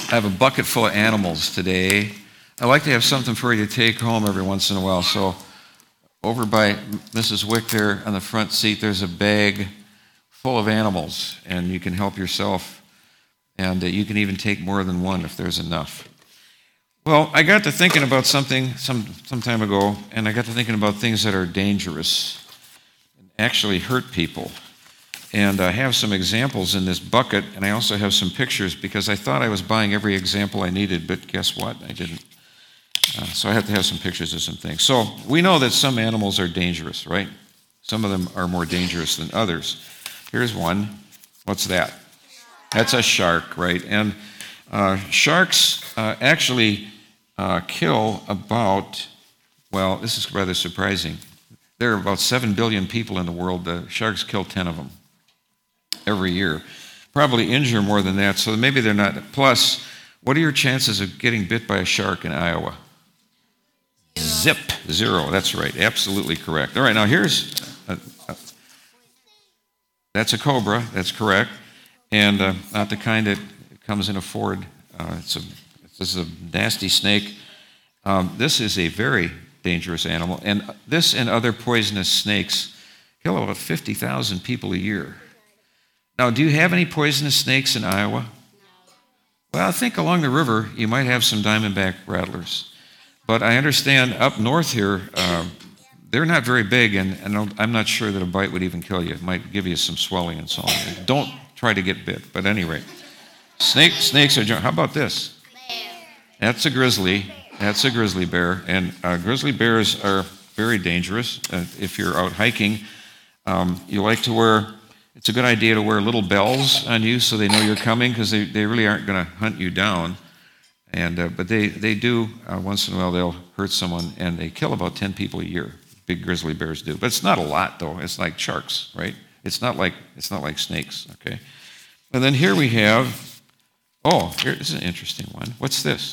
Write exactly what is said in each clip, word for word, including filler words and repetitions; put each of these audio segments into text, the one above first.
I have a bucket full of animals today. I like to have something for you to take home every once in a while. So over by Missus Wick there on the front seat, there's a bag full of animals, and you can help yourself. And uh, you can even take more than one if there's enough. Well, I got to thinking about something some, some time ago, and I got to thinking about things that are dangerous and actually hurt people. And I have some examples in this bucket, and I also have some pictures because I thought I was buying every example I needed, but guess what? I didn't. Uh, so I have to have some pictures of some things. So we know that some animals are dangerous, right? Some of them are more dangerous than others. Here's one. What's that? That's a shark, right? And uh, sharks uh, actually uh, kill about, well, this is rather surprising. There are about seven billion people in the world. The sharks kill ten of them every year. Probably injure more than that, so maybe they're not. Plus, what are your chances of getting bit by a shark in Iowa? Zip. Zero. That's right. Absolutely correct. All right, now here's, a, a, that's a cobra. That's correct. And uh, not the kind that comes in a Ford. Uh, it's a, this is a nasty snake. Um, this is a very dangerous animal. And this and other poisonous snakes kill about fifty thousand people a year. Now, do you have any poisonous snakes in Iowa? Well, I think along the river you might have some diamondback rattlers. But I understand up north here, uh, they're not very big, and, and I'm not sure that a bite would even kill you. It might give you some swelling and so on. Don't try to get bit, but at any rate. Snake, snakes are, how about this? That's a grizzly. That's a grizzly bear, and uh, grizzly bears are very dangerous. Uh, if you're out hiking, um, you like to wear, it's a good idea to wear little bells on you so they know you're coming, because they, they really aren't going to hunt you down. And uh, but they, they do, uh, once in a while, they'll hurt someone, and they kill about ten people a year. Big grizzly bears do. But it's not a lot, though. It's like sharks, right? It's not like it's not like snakes, okay? And then here we have, oh, here, this is an interesting one. What's this?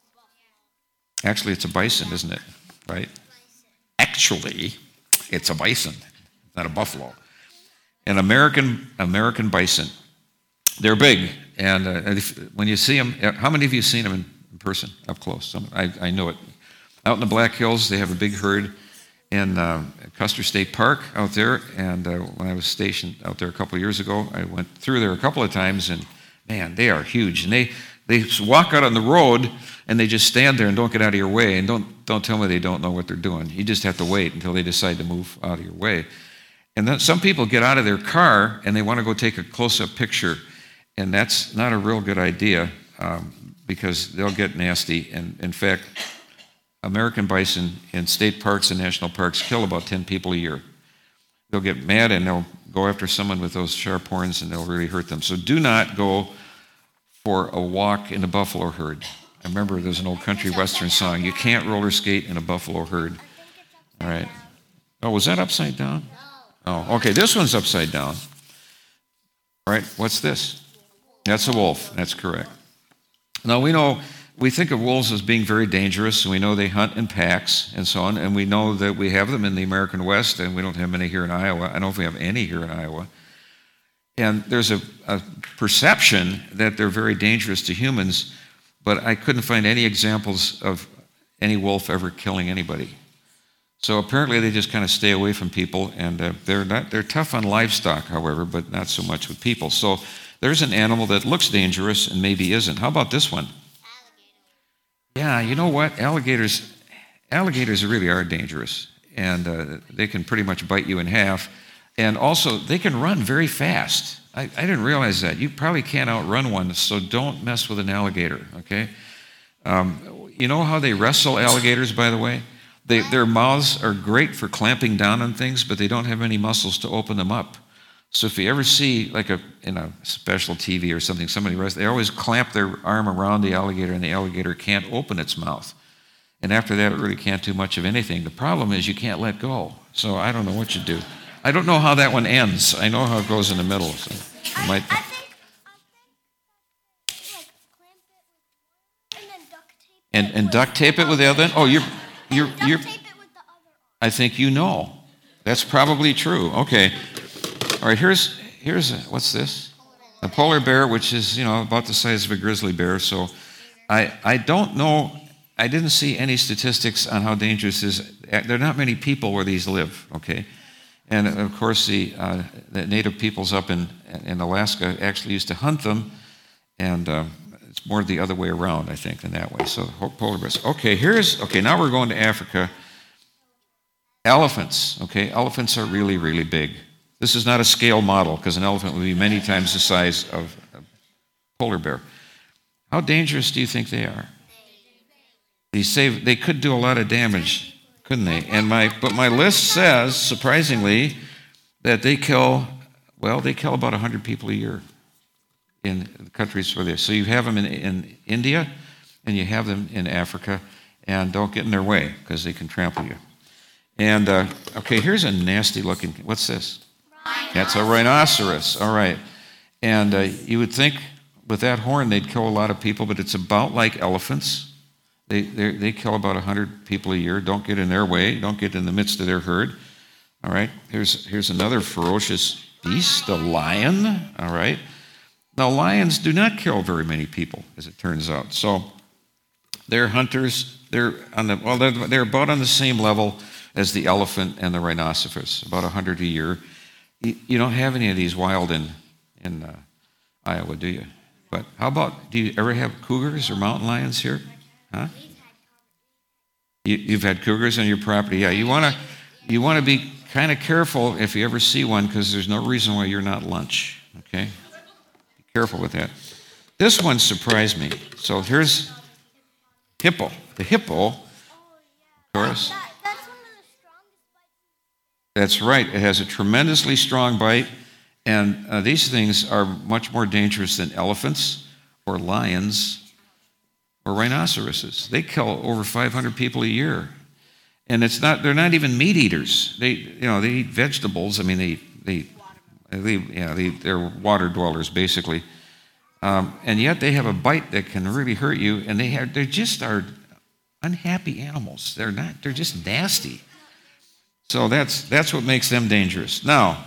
Actually, it's a bison, isn't it? Right? Actually, it's a bison, not a buffalo. An American American bison. They're big, and uh, if, when you see them, how many of you have seen them in person, up close? Some, I, I know it. Out in the Black Hills, they have a big herd in uh, Custer State Park out there, and uh, when I was stationed out there a couple of years ago, I went through there a couple of times, and man, they are huge. And they, they walk out on the road, and they just stand there and don't get out of your way, and don't, don't tell me they don't know what they're doing. You just have to wait until they decide to move out of your way. And then some people get out of their car, and they want to go take a close-up picture, and that's not a real good idea um, because they'll get nasty. And in fact, American bison in state parks and national parks kill about ten people a year. They'll get mad and they'll go after someone with those sharp horns, and they'll really hurt them. So do not go for a walk in a buffalo herd. I remember there's an old country western song, you can't roller skate in a buffalo herd. All right. Oh, was that upside down? Oh, okay, this one's upside down. All right, what's this? That's a wolf. That's correct. Now, we know, we think of wolves as being very dangerous, and we know they hunt in packs and so on, and we know that we have them in the American West, and we don't have many here in Iowa. I don't know if we have any here in Iowa. And there's a, a perception that they're very dangerous to humans, but I couldn't find any examples of any wolf ever killing anybody. So apparently they just kind of stay away from people, and uh, they're not, they're tough on livestock, however, but not so much with people. So there's an animal that looks dangerous and maybe isn't. How about this one? Yeah, you know what? Alligators, alligators really are dangerous, and uh, they can pretty much bite you in half. And also, they can run very fast. I, I didn't realize that. You probably can't outrun one, so don't mess with an alligator, okay? Um, you know how they wrestle alligators, by the way? They, their mouths are great for clamping down on things, but they don't have any muscles to open them up. So if you ever see, like a in a special T V or something, somebody wrestles, they always clamp their arm around the alligator, and the alligator can't open its mouth. And after that, it really can't do much of anything. The problem is you can't let go. So I don't know what you do. I don't know how that one ends. I know how it goes in the middle. So you might. I think, I think like clamp it with one and then duct tape it. And and duct tape it with the other. Oh, you're you're you're. Duct tape it with the other. I think you know. That's probably true. Okay. All right, here's, here's a, what's this? A polar bear, which is, you know, about the size of a grizzly bear. So I, I don't know, I didn't see any statistics on how dangerous it is. There are not many people where these live, okay? And of course, the, uh, the native peoples up in, in Alaska actually used to hunt them, and uh, it's more the other way around, I think, than that way. So polar bears. Okay, here's, okay, now we're going to Africa. Elephants, okay? Elephants are really, really big. This is not a scale model, because an elephant would be many times the size of a polar bear. How dangerous do you think they are? They say they could do a lot of damage, couldn't they? And my, but my list says, surprisingly, that they kill, well, they kill about one hundred people a year in the countries where they. So you have them in, in India, and you have them in Africa, and don't get in their way, because they can trample you. And, uh, okay, here's a nasty looking, what's this? That's a rhinoceros, all right. And uh, you would think with that horn they'd kill a lot of people, but it's about like elephants. They, they kill about one hundred people a year. Don't get in their way. Don't get in the midst of their herd. All right, here's, here's another ferocious beast, a lion, all right. Now, lions do not kill very many people, as it turns out. So they're hunters. They're, on the, well, they're, they're about on the same level as the elephant and the rhinoceros, about one hundred a year. You don't have any of these wild in, in uh, Iowa, do you? But how about, do you ever have cougars or mountain lions here? Huh? You, you've had cougars on your property. Yeah, you want to you want to be kind of careful if you ever see one, because there's no reason why you're not lunch, okay? Be careful with that. This one surprised me. So here's hippo. The hippo, of course. That's right. It has a tremendously strong bite, and uh, these things are much more dangerous than elephants or lions or rhinoceroses. They kill over five hundred people a year, and it's not. They're not even meat eaters. They, you know, they eat vegetables. I mean, they, they, they yeah, they, they're water dwellers basically, um, and yet they have a bite that can really hurt you. And they have, they just are unhappy animals. They're not. They're just nasty. So that's that's what makes them dangerous. Now,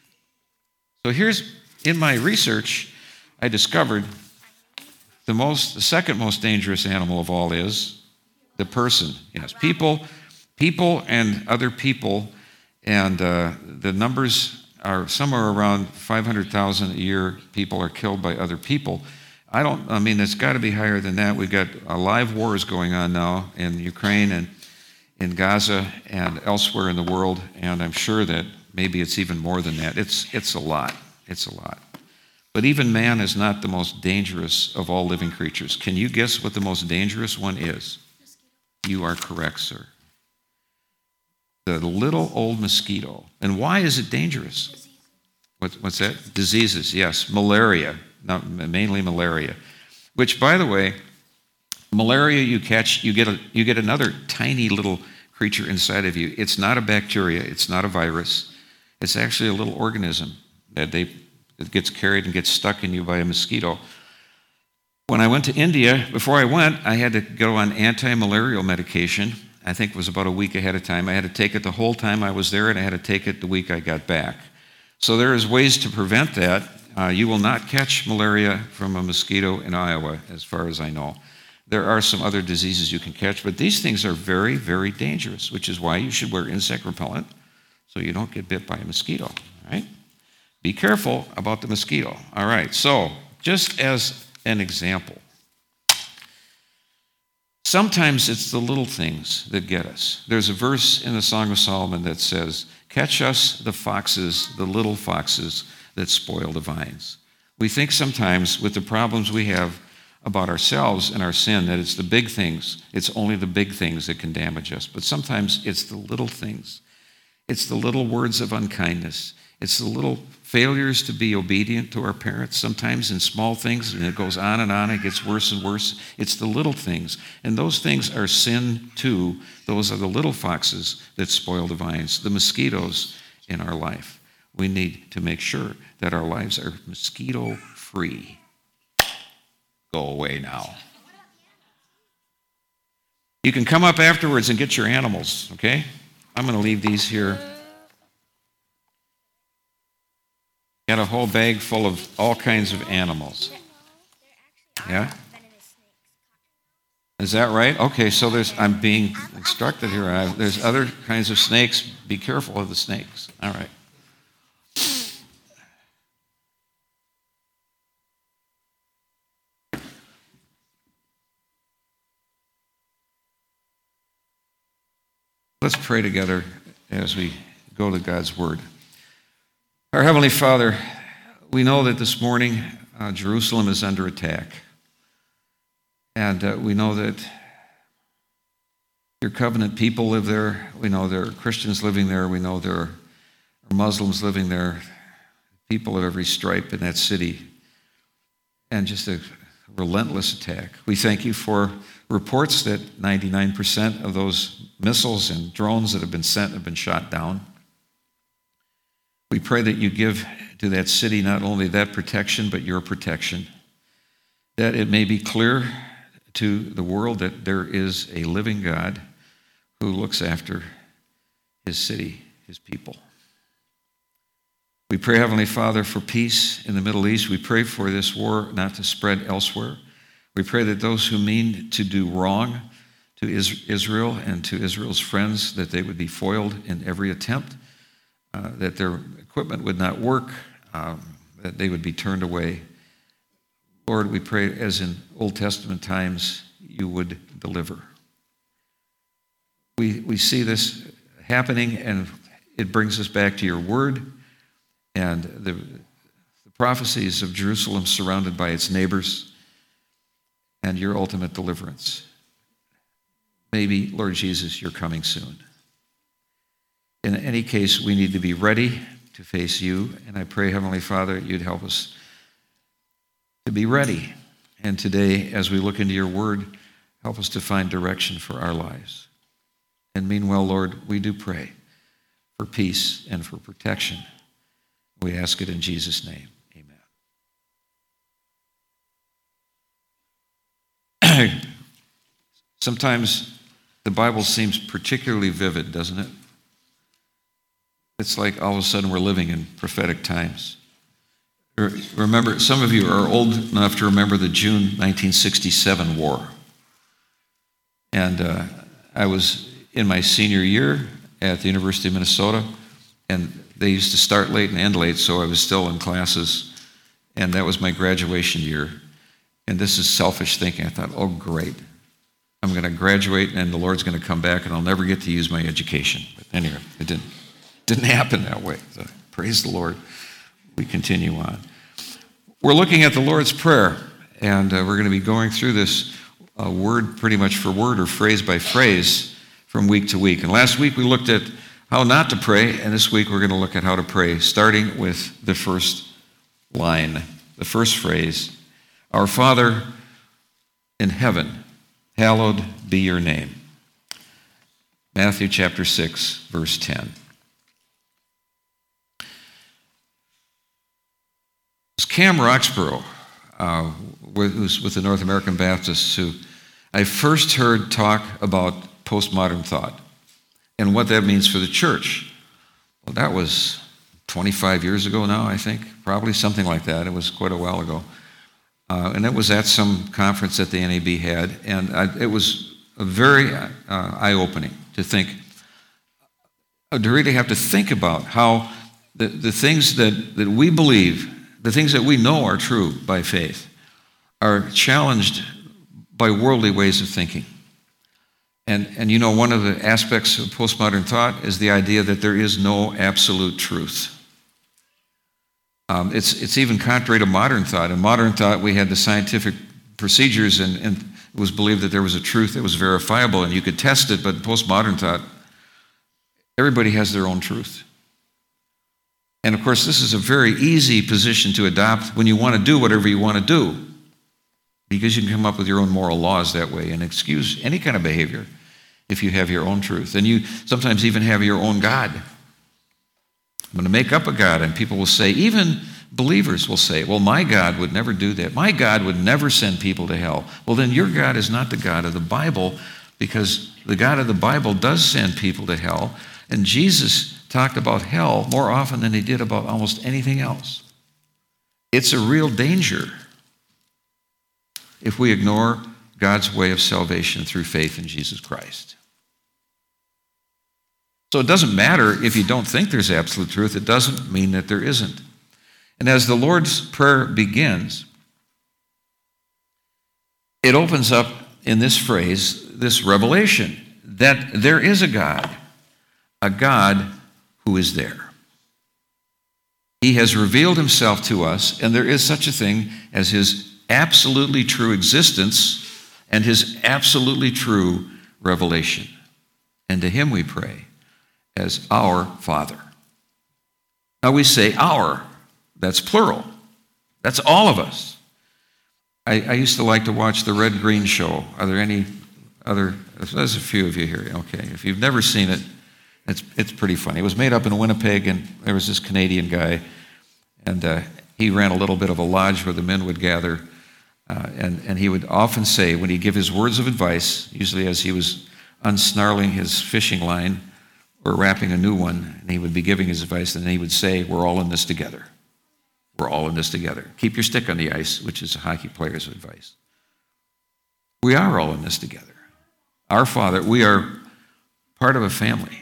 so here's, in my research, I discovered the most, the second most dangerous animal of all is the person. Yes, people, people and other people, and uh, the numbers are somewhere around five hundred thousand a year. People are killed by other people. I don't. I mean, it's got to be higher than that. We've got uh, live wars going on now in Ukraine and in Gaza and elsewhere in the world, and I'm sure that maybe it's even more than that. It's, it's a lot. It's a lot. But even man is not the most dangerous of all living creatures. Can you guess what the most dangerous one is? You are correct, sir. The little old mosquito. And why is it dangerous? What, what's that? Diseases, yes. Malaria, not, mainly malaria. Which, by the way, malaria you catch, you get a, you get another tiny little creature inside of you. It's not a bacteria. It's not a virus. It's actually a little organism that they that gets carried and gets stuck in you by a mosquito. When I went to India, before I went, I had to go on anti-malarial medication. I think it was about a week ahead of time. I had to take it the whole time I was there, and I had to take it the week I got back. So there is ways to prevent that. Uh, you will not catch malaria from a mosquito in Iowa, as far as I know. There are some other diseases you can catch, but these things are very, very dangerous, which is why you should wear insect repellent so you don't get bit by a mosquito, all right? Be careful about the mosquito. All right, so just as an example, sometimes it's the little things that get us. There's a verse in the Song of Solomon that says, "Catch us the foxes, the little foxes that spoil the vines." We think sometimes with the problems we have about ourselves and our sin that it's the big things, it's only the big things that can damage us. But sometimes it's the little things. It's the little words of unkindness. It's the little failures to be obedient to our parents, sometimes in small things, and it goes on and on, it gets worse and worse. It's the little things, and those things are sin too. Those are the little foxes that spoil the vines, the mosquitoes in our life. We need to make sure that our lives are mosquito-free. Go away now. You can come up afterwards and get your animals, okay? I'm going to leave these here. Got a whole bag full of all kinds of animals. Yeah? Is that right? Okay, so there's, I'm being instructed here. I, there's other kinds of snakes. Be careful of the snakes. All right. Let's pray together as we go to God's Word. Our Heavenly Father, we know that this morning uh, Jerusalem is under attack. And uh, we know that your covenant people live there. We know there are Christians living there. We know there are Muslims living there, people of every stripe in that city. And just a relentless attack. We thank you for reports that ninety-nine percent of those missiles and drones that have been sent have been shot down. We pray that you give to that city not only that protection, but your protection, that it may be clear to the world that there is a living God who looks after his city, his people. We pray, Heavenly Father, for peace in the Middle East. We pray for this war not to spread elsewhere. We pray that those who mean to do wrong to Israel and to Israel's friends, that they would be foiled in every attempt, uh, that their equipment would not work, um, that they would be turned away. Lord, we pray, as in Old Testament times, you would deliver. We, we see this happening, and it brings us back to your word and the, the prophecies of Jerusalem surrounded by its neighbors and your ultimate deliverance. Maybe, Lord Jesus, you're coming soon. In any case, we need to be ready to face you, and I pray, Heavenly Father, you'd help us to be ready. And today, as we look into your word, help us to find direction for our lives. And meanwhile, Lord, we do pray for peace and for protection. We ask it in Jesus' name. Amen. Sometimes the Bible seems particularly vivid, doesn't it? It's like all of a sudden we're living in prophetic times. Remember, some of you are old enough to remember the June nineteen sixty-seven war. And uh, I was in my senior year at the University of Minnesota, and they used to start late and end late, so I was still in classes, and that was my graduation year. And this is selfish thinking. I thought, oh, great. I'm going to graduate, and the Lord's going to come back, and I'll never get to use my education. But anyway, it didn't, didn't happen that way. So praise the Lord. We continue on. We're looking at the Lord's Prayer, and uh, we're going to be going through this uh, word pretty much for word or phrase by phrase from week to week. And last week we looked at how not to pray, and this week we're going to look at how to pray, starting with the first line, the first phrase, Our Father in heaven, hallowed be your name. Matthew chapter six, verse ten. It's Cam Roxborough, uh, who's with the North American Baptists, who I first heard talk about postmodern thought and what that means for the church. Well, that was twenty-five years ago now, I think, probably something like that. It was quite a while ago. Uh, and it was at some conference that the N A B had, and I, it was a very uh, eye-opening to think, uh, to really have to think about how the, the things that, that we believe, the things that we know are true by faith, are challenged by worldly ways of thinking. And, and you know, one of the aspects of postmodern thought is the idea that there is no absolute truth. Um, it's, it's even contrary to modern thought. In modern thought, we had the scientific procedures, and, and it was believed that there was a truth that was verifiable, and you could test it, but postmodern thought, everybody has their own truth. And of course, this is a very easy position to adopt when you want to do whatever you want to do, because you can come up with your own moral laws that way and excuse any kind of behavior if you have your own truth. And you sometimes even have your own God. I'm going to make up a God, and people will say, even believers will say, well, my God would never do that. My God would never send people to hell. Well, then your God is not the God of the Bible, because the God of the Bible does send people to hell, and Jesus talked about hell more often than he did about almost anything else. It's a real danger if we ignore God's way of salvation through faith in Jesus Christ. So it doesn't matter if you don't think there's absolute truth. It doesn't mean that there isn't. And as the Lord's Prayer begins, it opens up in this phrase, this revelation, that there is a God, a God who is there. He has revealed himself to us, and there is such a thing as his absolutely true existence and his absolutely true revelation. And to him we pray as our Father. Now we say our, that's plural. That's all of us. I, I used to like to watch the Red Green Show. Are there any other? There's a few of you here. Okay, if you've never seen it, it's it's pretty funny. It was made up in Winnipeg, and there was this Canadian guy, and uh, he ran a little bit of a lodge where the men would gather, uh, and and he would often say, when he'd give his words of advice, usually as he was unsnarling his fishing line or wrapping a new one, and he would be giving his advice, and he would say, "We're all in this together. We're all in this together. Keep your stick on the ice," which is a hockey player's advice. We are all in this together. Our Father, we are part of a family.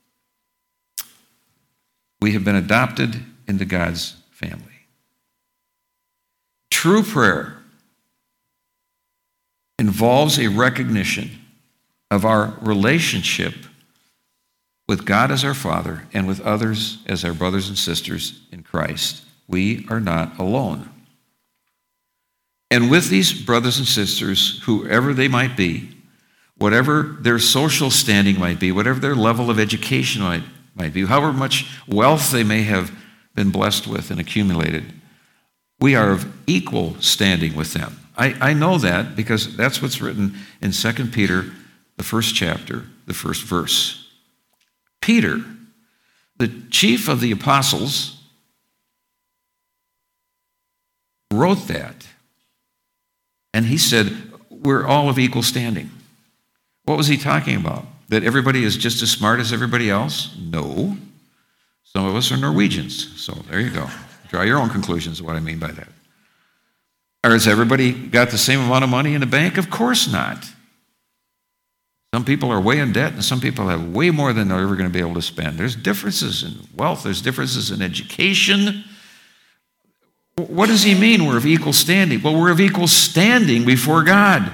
We have been adopted into God's family. True prayer involves a recognition of our relationship with God as our Father and with others as our brothers and sisters in Christ. We are not alone. And with these brothers and sisters, whoever they might be, whatever their social standing might be, whatever their level of education might, might be, however much wealth they may have been blessed with and accumulated, we are of equal standing with them. I, I know that because that's what's written in Second Peter, the first chapter, the first verse. Peter, the chief of the apostles, wrote that, and he said, we're all of equal standing. What was he talking about? That everybody is just as smart as everybody else? No. Some of us are Norwegians, so there you go. Draw your own conclusions of what I mean by that. Or has everybody got the same amount of money in the bank? Of course not. Some people are way in debt, and some people have way more than they're ever going to be able to spend. There's differences in wealth. There's differences in education. What does he mean we're of equal standing? Well, we're of equal standing before God.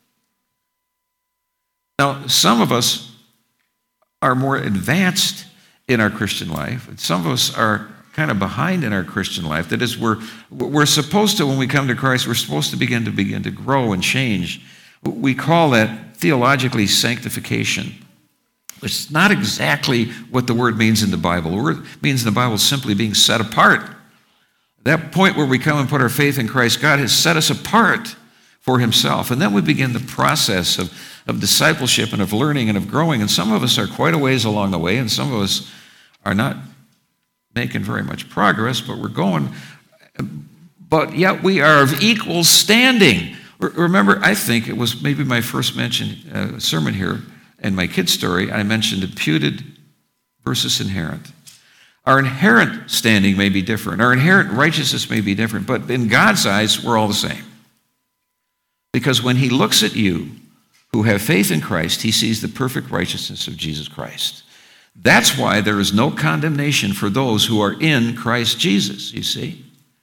Now, some of us are more advanced in our Christian life, and some of us are kind of behind in our Christian life. That is, we're, we're supposed to, when we come to Christ, we're supposed to begin to begin to grow and change. We call that theologically sanctification, which is not exactly what the word means in the Bible. The word means in the Bible simply being set apart. That point where we come and put our faith in Christ, God has set us apart for himself. And then we begin the process of, of discipleship and of learning and of growing. And some of us are quite a ways along the way, and some of us are not making very much progress, but we're going. But yet we are of equal standing. Remember, I think it was maybe my first mentioned uh, sermon here in my kid's story, I mentioned imputed versus inherent. Our inherent standing may be different. Our inherent righteousness may be different, but in God's eyes, we're all the same. Because when he looks at you who have faith in Christ, he sees the perfect righteousness of Jesus Christ. That's why there is no condemnation for those who are in Christ Jesus, you see.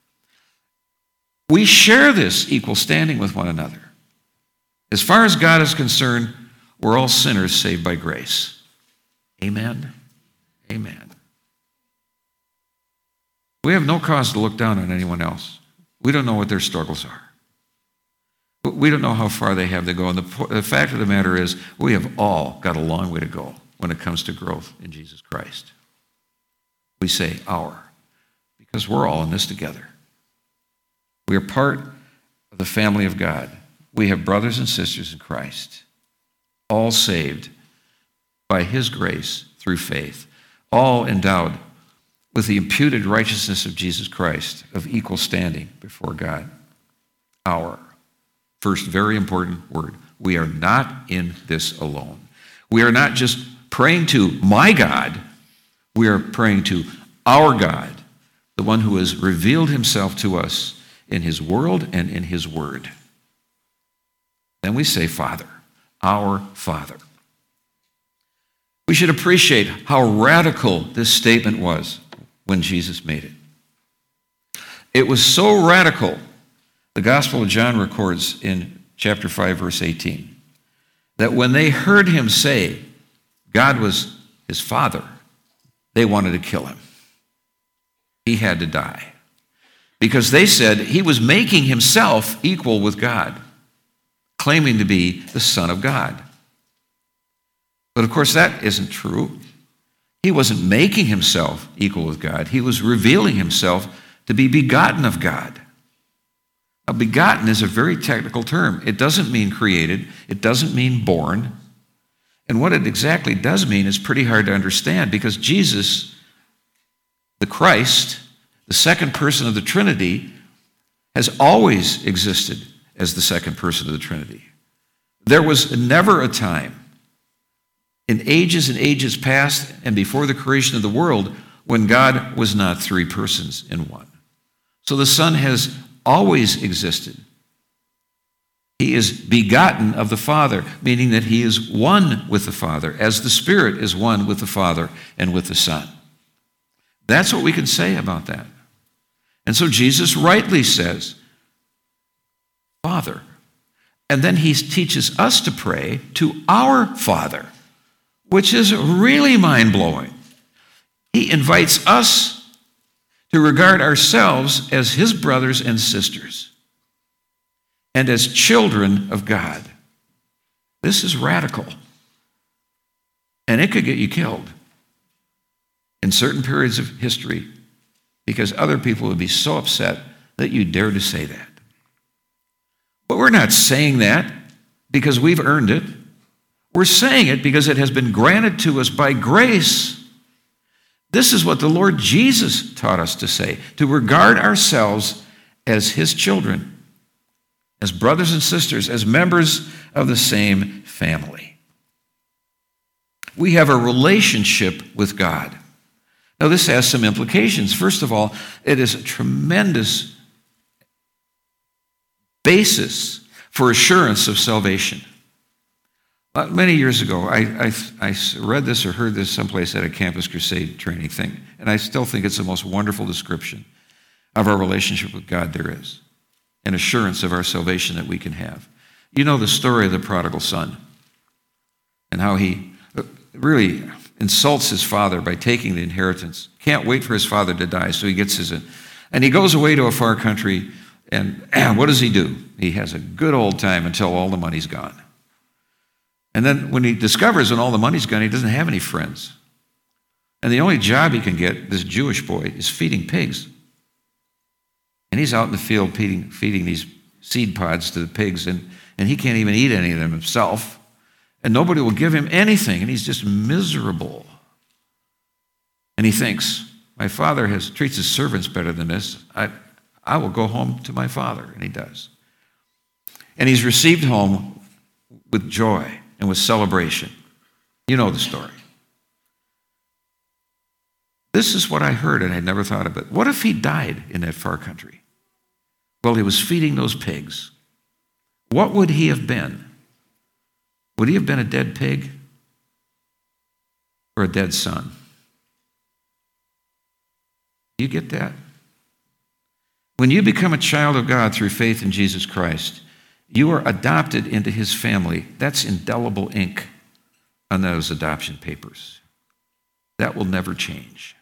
We share this equal standing with one another. As far as God is concerned, we're all sinners saved by grace. Amen? Amen. We have no cause to look down on anyone else. We don't know what their struggles are. We don't know how far they have to go. And the, the fact of the matter is, we have all got a long way to go when it comes to growth in Jesus Christ. We say our, because we're all in this together. We are part of the family of God. We have brothers and sisters in Christ, all saved by his grace through faith, all endowed with the imputed righteousness of Jesus Christ, of equal standing before God. Our first very important word. We are not in this alone. We are not just praying to my God. We are praying to our God, the one who has revealed himself to us in his world and in his word. Then we say, Father, our Father. We should appreciate how radical this statement was when Jesus made it. It was so radical, the Gospel of John records in chapter five, verse eighteen, that when they heard him say God was his Father, they wanted to kill him. He had to die. Because they said he was making himself equal with God, claiming to be the Son of God. But of course, that isn't true. He wasn't making himself equal with God. He was revealing himself to be begotten of God. Now, begotten is a very technical term. It doesn't mean created. It doesn't mean born. And what it exactly does mean is pretty hard to understand, because Jesus, the Christ, the second person of the Trinity, has always existed as the second person of the Trinity. There was never a time in ages and ages past and before the creation of the world when God was not three persons in one. So the Son has always existed. He is begotten of the Father, meaning that he is one with the Father, as the Spirit is one with the Father and with the Son. That's what we can say about that. And so Jesus rightly says, Father. And then he teaches us to pray to our Father, which is really mind-blowing. He invites us to regard ourselves as his brothers and sisters and as children of God. This is radical. And it could get you killed in certain periods of history, because other people would be so upset that you dare to say that. But we're not saying that because we've earned it. We're saying it because it has been granted to us by grace. This is what the Lord Jesus taught us to say, to regard ourselves as his children, as brothers and sisters, as members of the same family. We have a relationship with God. Now, this has some implications. First of all, it is a tremendous basis for assurance of salvation. Uh, many years ago, I, I, I read this or heard this someplace at a Campus Crusade training thing, and I still think it's the most wonderful description of our relationship with God there is, an assurance of our salvation that we can have. You know the story of the prodigal son and how he really insults his father by taking the inheritance. Can't wait for his father to die, so he gets his. And he goes away to a far country, and what does he do? He has a good old time until all the money's gone. And then when he discovers when all the money's gone, he doesn't have any friends. And the only job he can get, this Jewish boy, is feeding pigs. And he's out in the field feeding, feeding these seed pods to the pigs, and, and he can't even eat any of them himself. And nobody will give him anything, and he's just miserable. And he thinks, my father has treats his servants better than this. I, I will go home to my father, and he does. And he's received home with joy and with celebration. You know the story. This is what I heard, and I'd never thought of it. What if he died in that far country while he was feeding those pigs? What would he have been? Would he have been a dead pig or a dead son? Do you get that? When you become a child of God through faith in Jesus Christ, you are adopted into his family. That's indelible ink on those adoption papers. That will never change.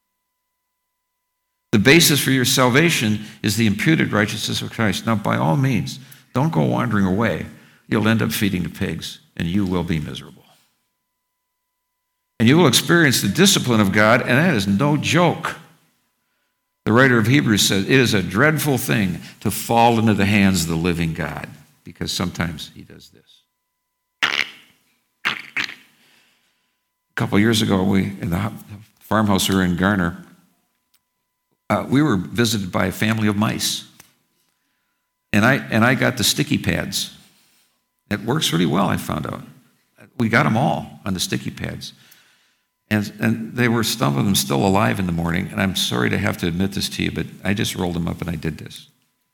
The basis for your salvation is the imputed righteousness of Christ. Now, by all means, don't go wandering away. You'll end up feeding the pigs, and you will be miserable. And you will experience the discipline of God, and that is no joke. The writer of Hebrews says, it is a dreadful thing to fall into the hands of the living God, because sometimes he does this. A couple of years ago, we in the farmhouse we were in Garner, uh, we were visited by a family of mice. And I, and I got the sticky pads. It works really well, I found out. We got them all on the sticky pads. And, and they were, some of them still alive in the morning, and I'm sorry to have to admit this to you, but I just rolled them up and I did this.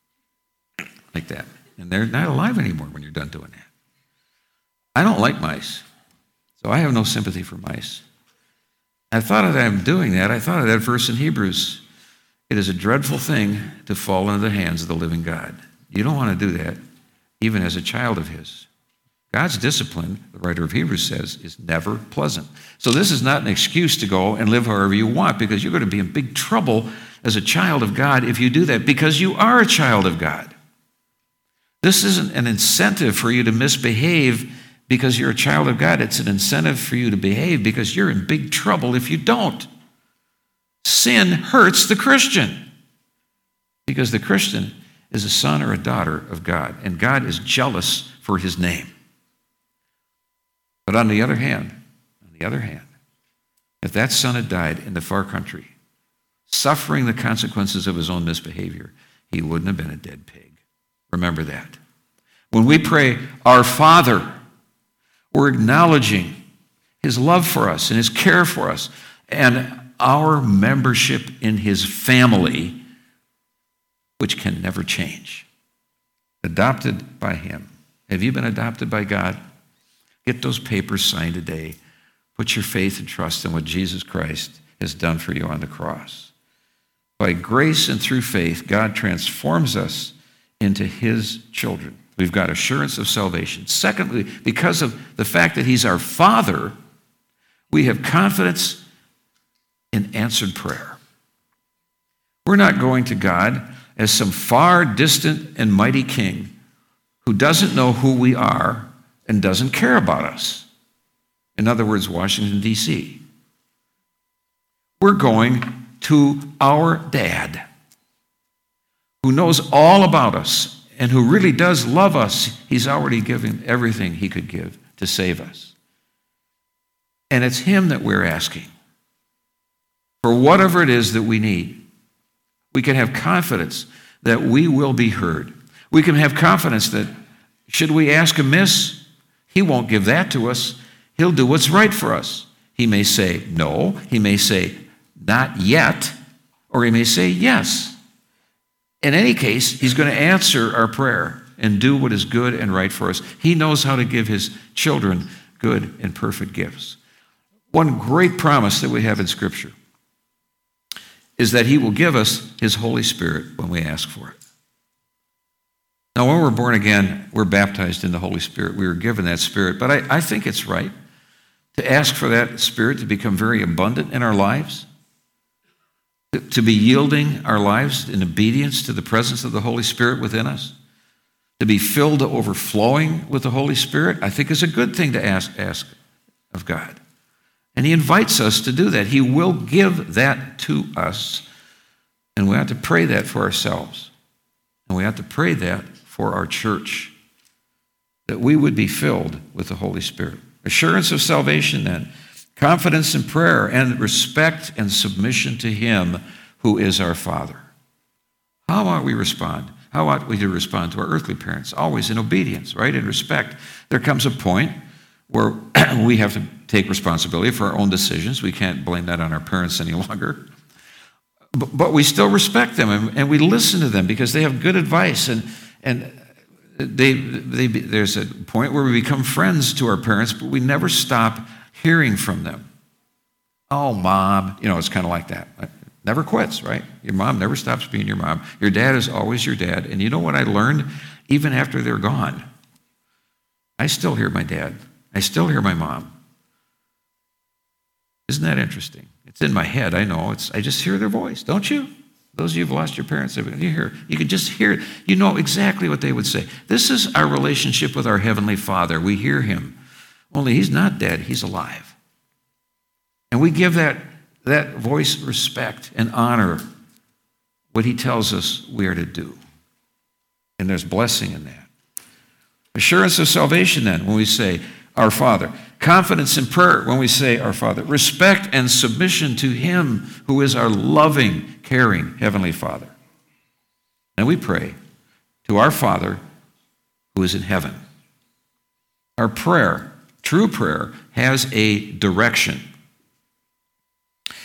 Like that. And they're not alive anymore when you're done doing that. I don't like mice, so I have no sympathy for mice. I thought that I'm doing that. I thought of that verse in Hebrews. It is a dreadful thing to fall into the hands of the living God. You don't want to do that, even as a child of his. God's discipline, the writer of Hebrews says, is never pleasant. So this is not an excuse to go and live however you want, because you're going to be in big trouble as a child of God if you do that, because you are a child of God. This isn't an incentive for you to misbehave because you're a child of God. It's an incentive for you to behave because you're in big trouble if you don't. Sin hurts the Christian because the Christian is a son or a daughter of God, and God is jealous for his name. But on the other hand, on the other hand, if that son had died in the far country, suffering the consequences of his own misbehavior, he wouldn't have been a dead pig. Remember that. When we pray, Our Father, we're acknowledging his love for us and his care for us and our membership in his family, which can never change. Adopted by him. Have you been adopted by God? Get those papers signed today. Put your faith and trust in what Jesus Christ has done for you on the cross. By grace and through faith, God transforms us into his children. We've got assurance of salvation. Secondly, because of the fact that he's our Father, we have confidence in answered prayer. We're not going to God as some far distant and mighty king who doesn't know who we are and doesn't care about us. In other words, Washington, D C We're going to our dad who knows all about us and who really does love us. He's already given everything he could give to save us. And it's him that we're asking for whatever it is that we need. We can have confidence that we will be heard. We can have confidence that should we ask amiss, he won't give that to us. He'll do what's right for us. He may say no. He may say not yet. Or he may say yes. In any case, he's going to answer our prayer and do what is good and right for us. He knows how to give his children good and perfect gifts. One great promise that we have in Scripture is that he will give us his Holy Spirit when we ask for it. Now, when we're born again, we're baptized in the Holy Spirit. We were given that Spirit. But I, I think it's right to ask for that Spirit to become very abundant in our lives, to, to be yielding our lives in obedience to the presence of the Holy Spirit within us, to be filled to overflowing with the Holy Spirit, I think is a good thing to ask, ask of God. And he invites us to do that. He will give that to us, and we have to pray that for ourselves. And we have to pray that for our church, that we would be filled with the Holy Spirit. Assurance of salvation then, confidence in prayer, and respect and submission to him who is our Father. How ought we respond? How ought we to respond to our earthly parents? Always in obedience, right? In respect. There comes a point where we have to take responsibility for our own decisions. We can't blame that on our parents any longer. But, but we still respect them, and, and we listen to them because they have good advice, and and they, they there's a point where we become friends to our parents, but we never stop hearing from them. Oh, Mom, you know, it's kind of like that. It never quits, right? Your mom never stops being your mom. Your dad is always your dad. And you know what I learned? Even after they're gone, I still hear my dad. I still hear my mom. Isn't that interesting? It's in my head, I know. It's I just hear their voice, don't you? Those of you who've lost your parents, you hear, you can just hear it. You know exactly what they would say. This is our relationship with our Heavenly Father. We hear him. Only he's not dead, he's alive. And we give that, that voice respect and honor what he tells us we are to do. And there's blessing in that. Assurance of salvation then, when we say, Our Father. Confidence in prayer when we say, Our Father. Respect and submission to him who is our loving, caring Heavenly Father. And we pray to our Father who is in heaven. Our prayer, true prayer, has a direction.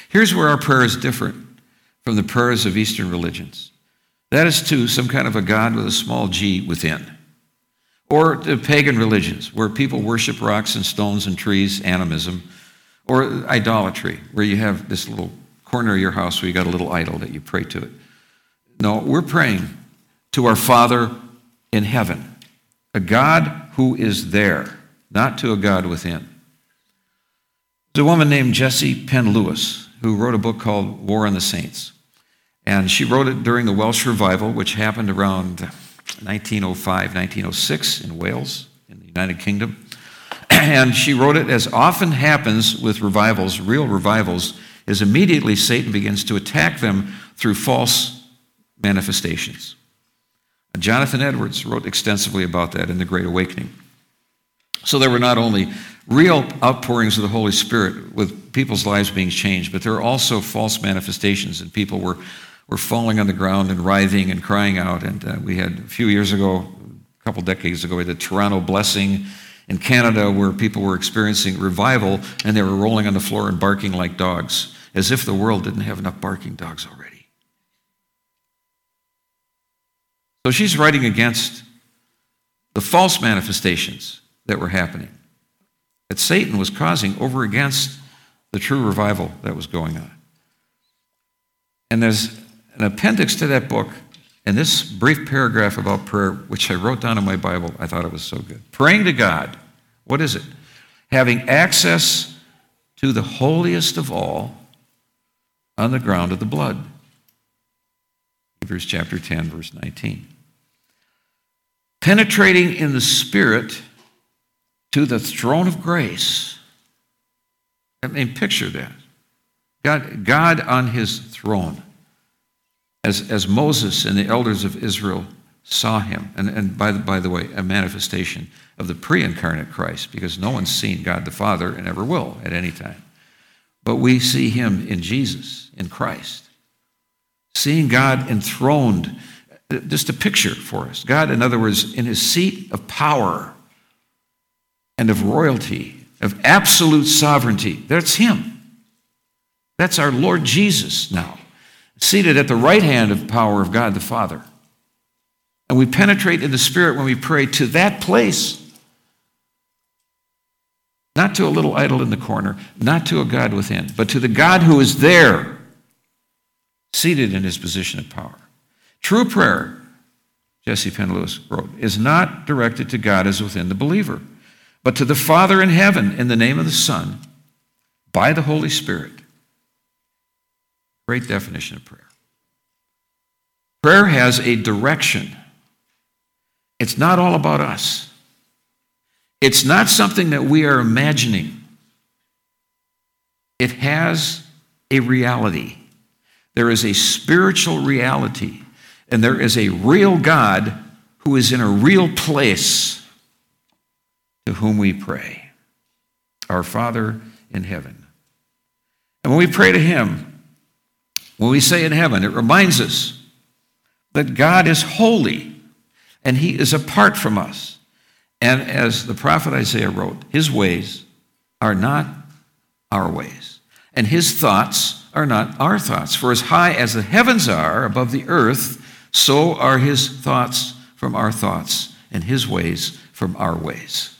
Here's where our prayer is different from the prayers of Eastern religions. That is to some kind of a God with a small g within. Or to pagan religions, where people worship rocks and stones and trees, animism. Or idolatry, where you have this little corner of your house where you got a little idol that you pray to it. No, we're praying to our Father in heaven, a God who is there, not to a God within. There's a woman named Jessie Penn Lewis who wrote a book called War on the Saints. And she wrote it during the Welsh Revival, which happened around nineteen oh five, nineteen oh six in Wales, in the United Kingdom. And she wrote it, as often happens with revivals, real revivals, is immediately Satan begins to attack them through false manifestations. Jonathan Edwards wrote extensively about that in The Great Awakening. So there were not only real outpourings of the Holy Spirit with people's lives being changed, but there were also false manifestations, and people were, were falling on the ground and writhing and crying out. And uh, we had, a few years ago, a couple decades ago, we had the Toronto Blessing in Canada, where people were experiencing revival, and they were rolling on the floor and barking like dogs, as if the world didn't have enough barking dogs already. So she's writing against the false manifestations that were happening, that Satan was causing over against the true revival that was going on. And there's an appendix to that book, and this brief paragraph about prayer, which I wrote down in my Bible, I thought it was so good. Praying to God, what is it? Having access to the holiest of all on the ground of the blood. Hebrews chapter ten, verse nineteen. Penetrating in the Spirit to the throne of grace. I mean, picture that. God, God on his throne. As, as Moses and the elders of Israel saw him, and, and by, the, by the way, a manifestation of the pre-incarnate Christ, because no one's seen God the Father and ever will at any time. But we see him in Jesus, in Christ. Seeing God enthroned, just a picture for us. God, in other words, in his seat of power and of royalty, of absolute sovereignty. That's him. That's our Lord Jesus now, seated at the right hand of power of God the Father. And we penetrate in the Spirit when we pray to that place. Not to a little idol in the corner, not to a God within, but to the God who is there, seated in his position of power. True prayer, Jessie Penn Lewis wrote, is not directed to God as within the believer, but to the Father in heaven in the name of the Son, by the Holy Spirit. Great definition of prayer. Prayer has a direction. It's not all about us. It's not something that we are imagining. It has a reality. There is a spiritual reality, and there is a real God who is in a real place to whom we pray, our Father in heaven. And when we pray to him, when we say in heaven, it reminds us that God is holy and he is apart from us. And as the prophet Isaiah wrote, his ways are not our ways, and his thoughts are not our thoughts. For as high as the heavens are above the earth, so are his thoughts from our thoughts, and his ways from our ways.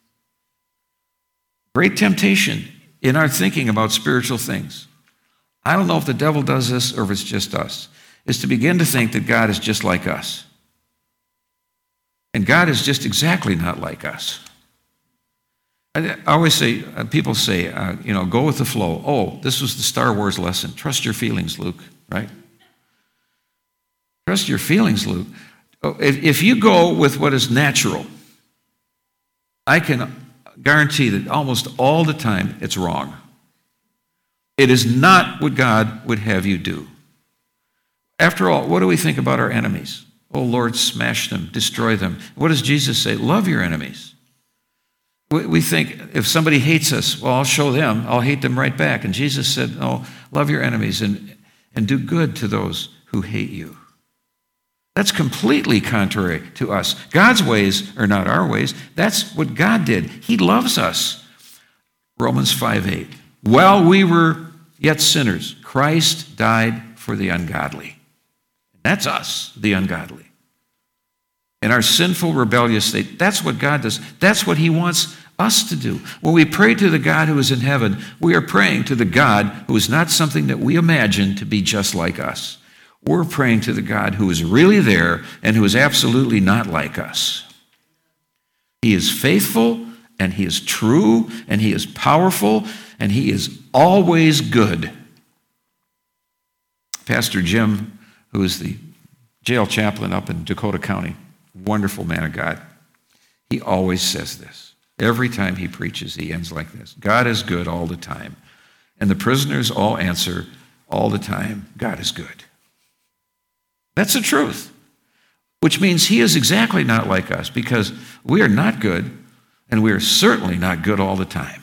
Great temptation in our thinking about spiritual things. I don't know if the devil does this or if it's just us, is to begin to think that God is just like us. And God is just exactly not like us. I always say, uh, people say, uh, you know, go with the flow. Oh, this was the Star Wars lesson. Trust your feelings, Luke, right? Trust your feelings, Luke. If, if you go with what is natural, I can guarantee that almost all the time it's wrong. It is not what God would have you do. After all, what do we think about our enemies? Oh, Lord, smash them, destroy them. What does Jesus say? Love your enemies. We think if somebody hates us, well, I'll show them. I'll hate them right back. And Jesus said, no, love your enemies and, and do good to those who hate you. That's completely contrary to us. God's ways are not our ways. That's what God did. He loves us. Romans five eight. While we were yet sinners, Christ died for the ungodly. That's us, the ungodly. In our sinful, rebellious state, that's what God does. That's what he wants us to do. When we pray to the God who is in heaven, we are praying to the God who is not something that we imagine to be just like us. We're praying to the God who is really there and who is absolutely not like us. He is faithful, and he is true, and he is powerful, and he is always good. Pastor Jim, who is the jail chaplain up in Dakota County, wonderful man of God, he always says this. Every time he preaches, he ends like this. God is good all the time. And the prisoners all answer all the time, God is good. That's the truth. Which means he is exactly not like us, because we are not good, and we are certainly not good all the time.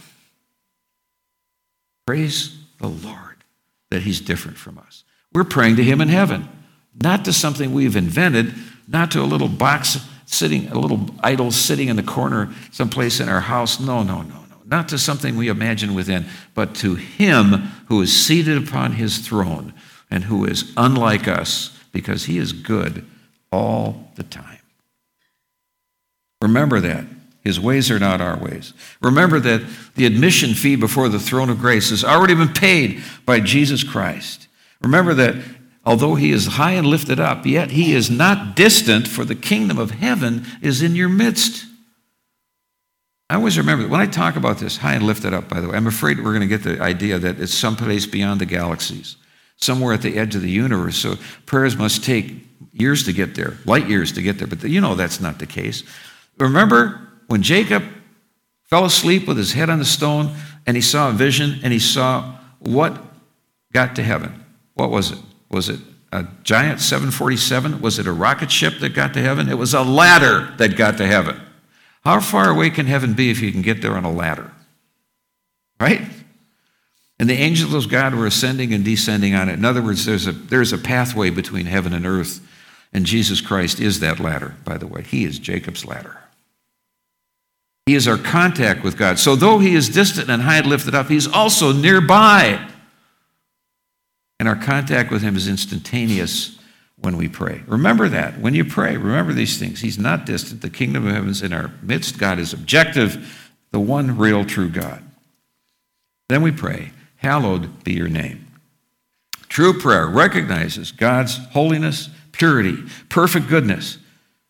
Praise the Lord that he's different from us. We're praying to him in heaven, not to something we've invented, not to a little box sitting, a little idol sitting in the corner someplace in our house. No, no, no, no. Not to something we imagine within, but to him who is seated upon his throne and who is unlike us, because he is good all the time. Remember that. His ways are not our ways. Remember that the admission fee before the throne of grace has already been paid by Jesus Christ. Remember that although he is high and lifted up, yet he is not distant, for the kingdom of heaven is in your midst. I always remember that when I talk about this, high and lifted up, by the way, I'm afraid we're going to get the idea that it's someplace beyond the galaxies, somewhere at the edge of the universe. So prayers must take years to get there, light years to get there. But you know that's not the case. Remember when Jacob fell asleep with his head on the stone and he saw a vision and he saw what got to heaven? What was it? Was it a giant seven forty-seven? Was it a rocket ship that got to heaven? It was a ladder that got to heaven. How far away can heaven be if you can get there on a ladder? Right? And the angels of God were ascending and descending on it. In other words, there's a, there's a pathway between heaven and earth. And Jesus Christ is that ladder, by the way. He is Jacob's ladder. He is our contact with God. So though he is distant and high and lifted up, he's also nearby. And our contact with him is instantaneous when we pray. Remember that. When you pray, remember these things. He's not distant. The kingdom of heaven is in our midst. God is objective, the one real true God. Then we pray, hallowed be your name. True prayer recognizes God's holiness, purity, perfect goodness.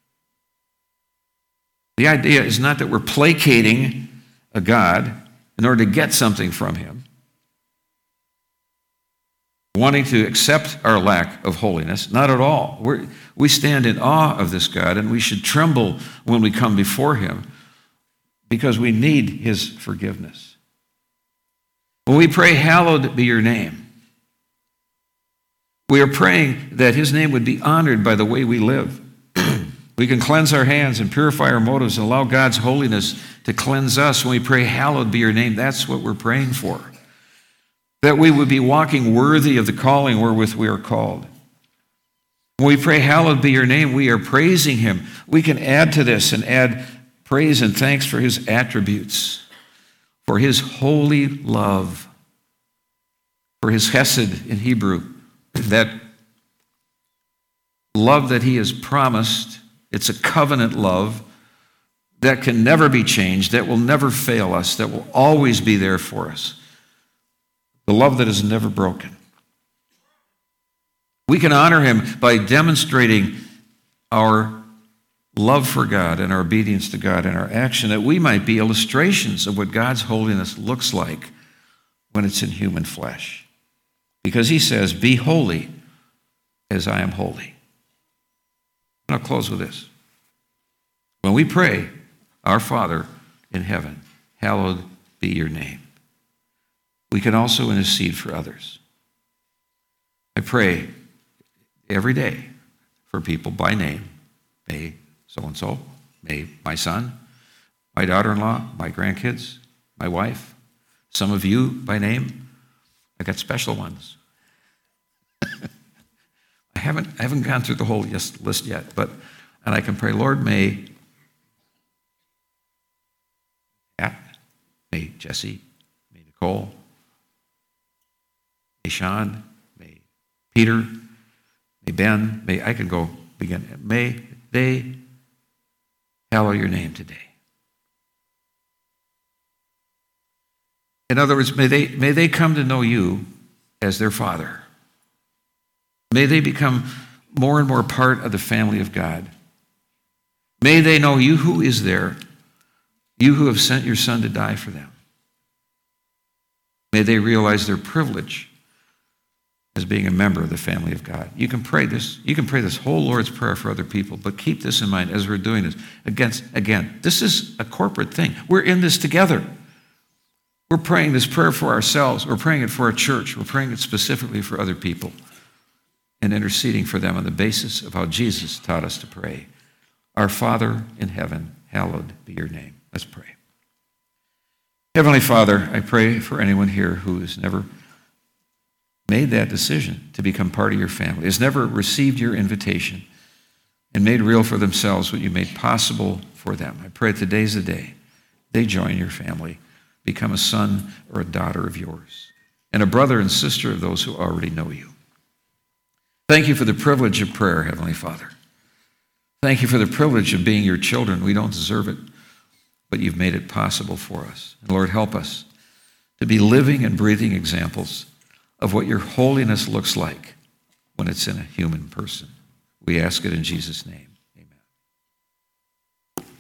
The idea is not that we're placating a God in order to get something from him, wanting to accept our lack of holiness. Not at all. We're, we stand in awe of this God, and we should tremble when we come before him because we need his forgiveness. When we pray, hallowed be your name, we are praying that his name would be honored by the way we live. We can cleanse our hands and purify our motives and allow God's holiness to cleanse us. When we pray, hallowed be your name, that's what we're praying for. That we would be walking worthy of the calling wherewith we are called. When we pray, hallowed be your name, we are praising him. We can add to this and add praise and thanks for his attributes, for his holy love, for his chesed in Hebrew, that love that he has promised. It's a covenant love that can never be changed, that will never fail us, that will always be there for us. The love that is never broken. We can honor him by demonstrating our love for God and our obedience to God and our action, that we might be illustrations of what God's holiness looks like when it's in human flesh. Because he says, be holy as I am holy. I'll close with this. When we pray, our Father in heaven, hallowed be your name, we can also intercede for others. I pray every day for people by name. May so-and-so, may my son, my daughter-in-law, my grandkids, my wife, some of you by name. I got special ones. I haven't, I haven't gone through the whole list yet, but, and I can pray, Lord, may Pat, may Jesse, may Nicole, may Sean, may Peter, may Ben, may, I could go begin, may they hallow your name today. In other words, may they, may they come to know you as their Father. May they become more and more part of the family of God. May they know you who is there, you who have sent your Son to die for them. May they realize their privilege as being a member of the family of God. You can pray this, you can pray this whole Lord's Prayer for other people, but keep this in mind as we're doing this. Again, again, this is a corporate thing. We're in this together. We're praying this prayer for ourselves. We're praying it for our church. We're praying it specifically for other people and interceding for them on the basis of how Jesus taught us to pray. Our Father in heaven, hallowed be your name. Let's pray. Heavenly Father, I pray for anyone here who has never made that decision to become part of your family, has never received your invitation and made real for themselves what you made possible for them. I pray today's the day they join your family, become a son or a daughter of yours, and a brother and sister of those who already know you. Thank you for the privilege of prayer, Heavenly Father. Thank you for the privilege of being your children. We don't deserve it, but you've made it possible for us. And Lord, help us to be living and breathing examples of what your holiness looks like when it's in a human person. We ask it in Jesus' name.